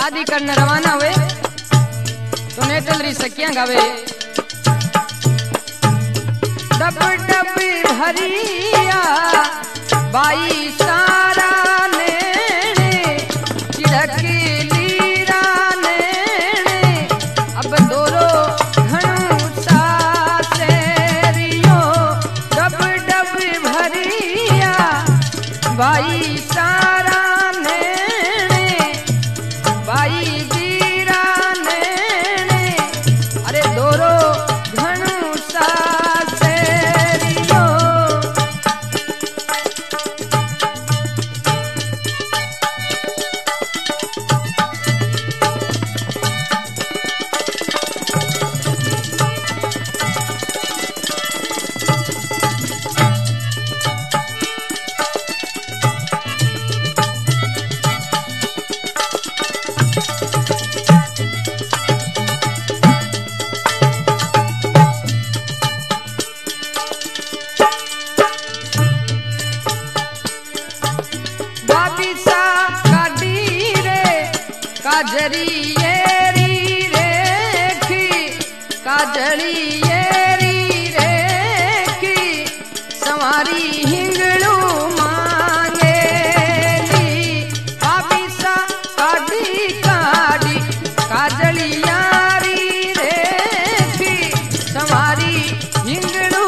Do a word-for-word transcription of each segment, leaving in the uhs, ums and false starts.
शादी करने रवाना हुए तो नेटल री सखियां गावे डब डब भरिया बाई सारा नेणे चिड़की लीरा नेणे अब दोरो घणो सासेरियो डब डब भरिया बाई सारा नेणे बाई जीरा नेणे अरे दोरो घणो सासेरियो बाबिसा काडी रे काजरी येरी रेखी काजली येरी रेखी सवारी हिंगड़ू मांगेली बाबिसा काडी काडी काजली यारी रेखी सवारी हिंगड़ू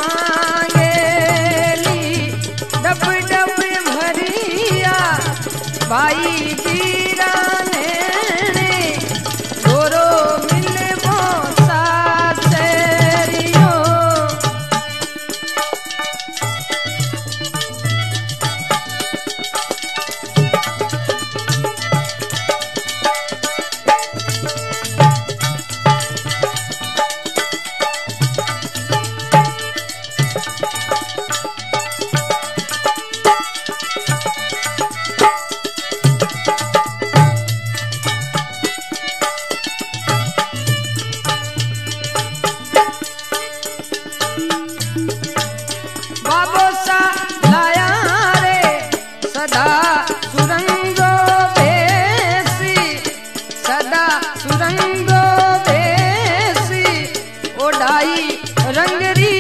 मांगेली डब डब भरिया बाई जीरा नेणे दोरो मिलबो सासेरियो बाबोसा लाया रे सदा सुरंगो बेसी सदा सुरंगो बेसी ओढ़ाई रंगरी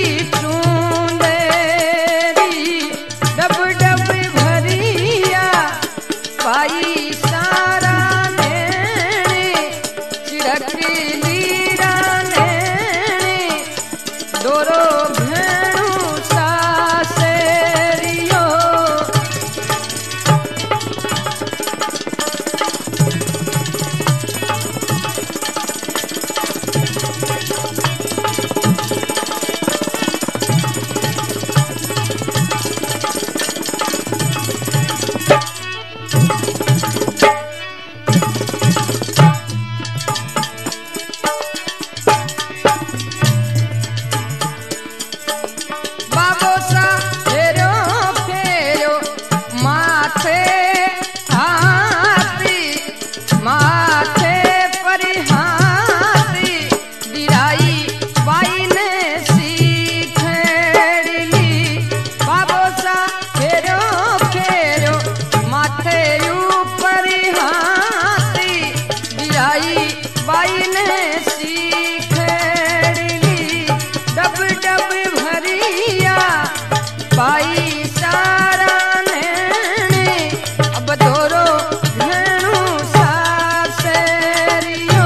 चूंदेरी डब डब भरिया बाई सारा नेणे चिड़की लीरा नेणे दोरो भेणु सासेरियो बाबोसा फेरो फेरो माथे हाथी माथे परी हाथी दिराई बाई ने सीखेड़ली बाबोसा फेरो फेरो माथे ऊपर हाथी दिराई बाई ने सीखेड़ली डब डब भरिया बाई सारा नेणे अब दोरो घणो सासेरियो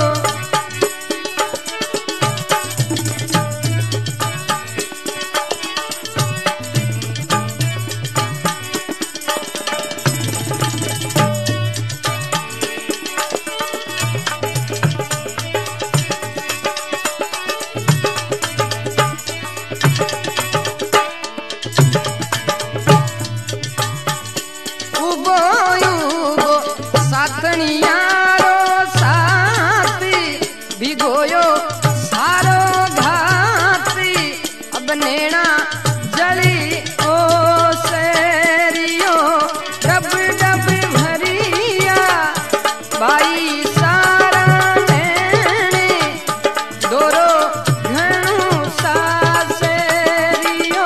उबो उबो साथणियारो साथी भिगोयो सारो घाती अब नेणा जली ओ सेरियो डब डब भरिया बाई सारा नेणे दोरो घणो सासेरियो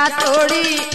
तोड़ी